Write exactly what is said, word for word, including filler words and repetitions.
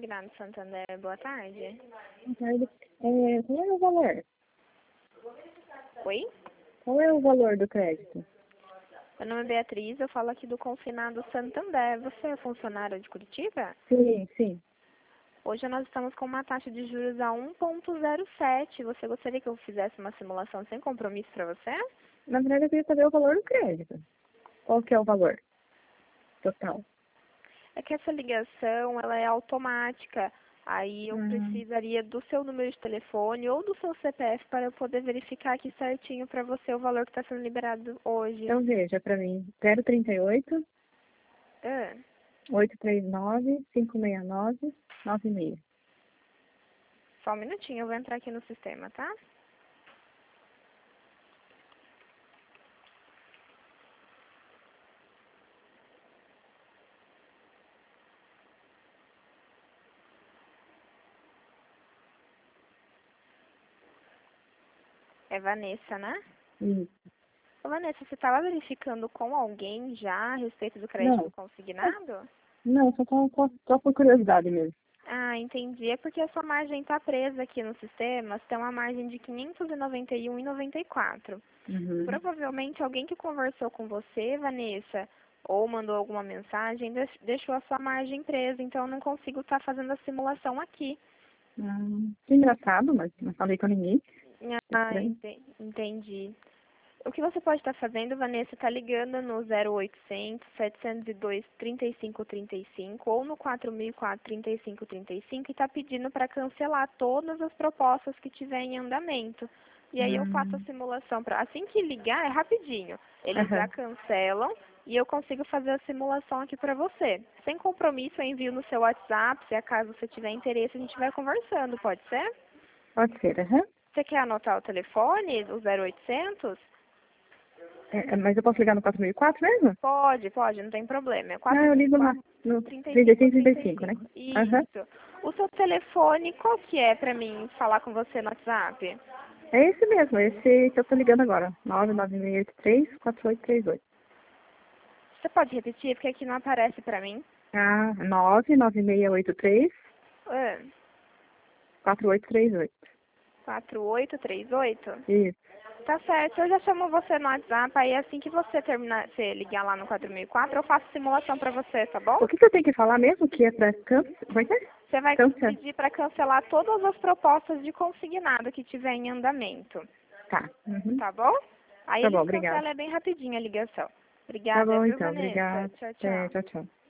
Consignado Santander, boa tarde. Boa tarde. É, qual é o valor? Oi? Qual é o valor do crédito? Meu nome é Beatriz, eu falo aqui do Confinado Santander. Você é funcionária de Curitiba? Sim, sim. Hoje nós estamos com uma taxa de juros a um ponto zero sete. Você gostaria que eu fizesse uma simulação sem compromisso para você? Na verdade, eu queria saber o valor do crédito. Qual que é o valor total? É que essa ligação ela é automática. Aí eu Hum, precisaria do seu número de telefone ou do seu C P F para eu poder verificar aqui certinho para você o valor que está sendo liberado hoje. então, veja para mim. zero trinta e oito, Ah, oito três nove, cinco seis nove, nove seis. só um minutinho, eu vou entrar aqui no sistema, tá? É Vanessa, né? Isso. Ô, Vanessa, você estava verificando com alguém já a respeito do crédito Não, consignado? não, só, só, só, só por curiosidade mesmo. Ah, entendi. É porque a sua margem está presa aqui no sistema. Você tem uma margem de quinhentos e noventa e um reais e noventa e quatro centavos. Uhum. Provavelmente alguém que conversou com você, Vanessa, ou mandou alguma mensagem, deix- deixou a sua margem presa. Então eu não consigo estar fazendo a simulação aqui. Hum, que engraçado, mas não falei com ninguém. Ah, Estranho. ente- entendi. O que você pode estar fazendo, Vanessa, está ligando no zero oitocentos, setecentos e dois, trinta e cinco trinta e cinco ou no quatro mil e quatro, trinta e cinco trinta e cinco e está pedindo para cancelar todas as propostas que tiver em andamento. E aí eu faço a Hum, simulação. Pra, assim que ligar, é rapidinho. Eles já aham. cancelam e eu consigo fazer a simulação aqui para você. Sem compromisso, eu envio no seu WhatsApp. Se acaso você tiver interesse, a gente vai conversando, pode ser? Pode ser, aham. Você quer anotar o telefone, o zero oitocentos? É, é, mas eu posso ligar no quatro mil e quatro mesmo? Pode, pode, não tem problema. É Não, quatro eu mil e ligo lá quatro, no trinta e trinta e cinco cinco, trinta trinta e e cinco, né? cinco. Aham. Isso. O seu telefone, qual que é pra mim falar com você no WhatsApp? É esse mesmo, esse que eu tô ligando agora. nove nove seis oito três, quatro oito três oito. Você pode repetir, porque aqui não aparece pra mim. Ah, nove nove seis oito três, Ah, quatro oito três oito. quatro oito três oito? Isso. Tá certo, eu já chamo você no WhatsApp, aí assim que você terminar, você ligar lá no quatro mil e quatro, eu faço simulação pra você, tá bom? O que, que eu tenho que falar mesmo que é pra câncer? Vai ser? Você vai Câncer. pedir pra cancelar todas as propostas de consignado que tiver em andamento, Tá. Uhum. tá bom? Aí Tá bom, eles obrigada. cancelam, é bem rapidinho a ligação. Tá Obrigada, bom viu, então, Vanessa? obrigada. Tchau, É, tchau. tchau, tchau.